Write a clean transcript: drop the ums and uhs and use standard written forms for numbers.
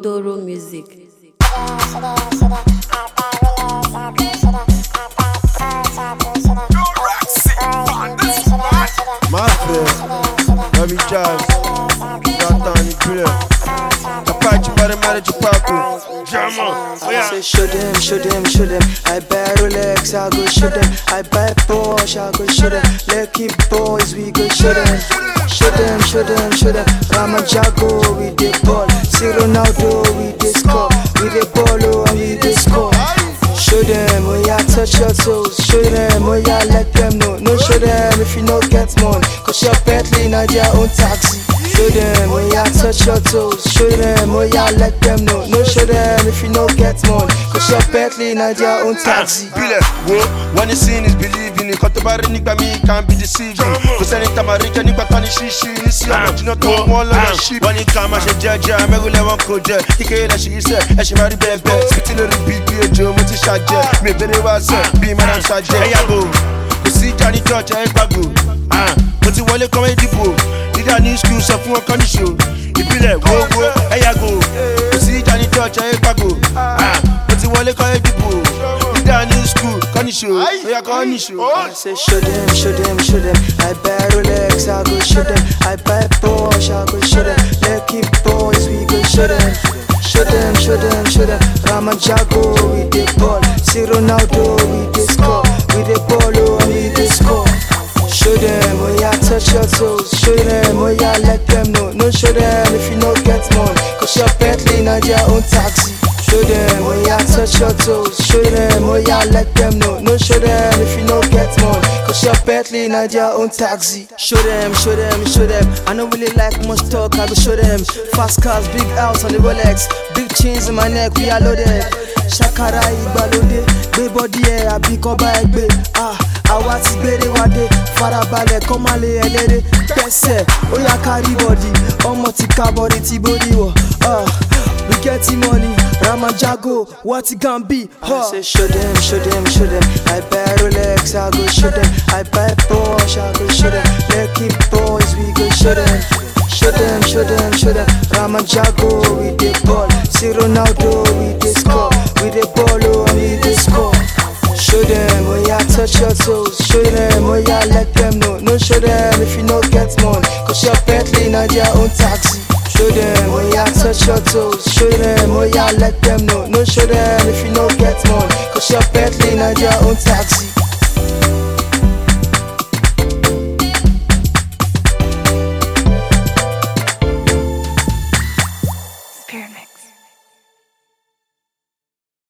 Doro Music. Mafia, Remy Jazz, Satan, Nicola, Chapachi, Paramara, Chapaco, Jama. Say show them. I buy Rolex, I go show them. I buy Porsche, I go show them. Lucky boys, we go show them. Show them. Ramajago, we dey ball. See Ronaldo, we dey score. We dey ball, and we dey score. Show them, oh yeah, touch your toes. Show them, oh yeah, let them know. No show them if you no get money, cause your Bentley na their own taxi. Show them, oh yeah, touch your toes. Show them, oh yeah, let them know. No show them if you no get money, cause your Bentley na their own taxi. Bile, wo, when you see is believing. Kotobari nigba me can be deceiving. Cause anytime I reach nigba tani shishi. Nisi ama jino to one like a sheep. When it come as a judge, I'm a good level coach. Kike la she said, and she marry bebe. Spitting a big Joe, multi shot. Me better was be man and Saje. Hey, I go. You see Johnny Touch, I go. But you want to come in the book. Did I need school so for a conny show? You be there, whoa, hey, I go. You see Johnny Touch, I go. But you want to come in the book. Did I need school, conny show? Hey, I conny show. I say show them. I buy Rolex, I go show them. I buy Porsche, I go show them. Lucky boys, we go show them. Show them. Ramajago, we dey ball. See Ronaldo, we dey score. We dey ball, and we dey score. Show them, oh yeah, touch your toes. Show them, oh yeah, let them know. No show them if you no get money, cause your Bentley na their own taxi. Show them, oh yeah, touch your toes. Show them, oh yeah, let them know. No show them if you no get money, cause your Bentley na their own taxi. Show them. I don't really like much talk, I go show them. Fast cars, big house on the Rolex. Big chains in my neck, we are loaded. Shakara igbalode, gbé body ẹ àbí kọ́ bá ẹ gbé. Àwa ti gbére wa dé, farabalẹ̀ kọ́ máa lé ẹlẹ́rẹ́. Pẹ́sẹ̀, ó yá kárí bọ̀dì, ọmọ ti ká bọ̀dì ti bódì wọ̀. We get the money, Ramajago, what it can be? I say show them. I buy Rolex, I go show them. I buy Porsche, I go show them. Lucky boys, we go show them. Show them. Ramajago, we dey ball. See Ronaldo, we dey score. We dey ball, and we dey score. Show them, oh yeah, touch your toes. Show them, oh yeah, let them know. No show them if you no get money, cause your Bentley na their own taxi. Show them, oh yeah, touch your toes. Show them, oh yeah, let them know. No show them if you no get money, cause your Bentley na their own taxi.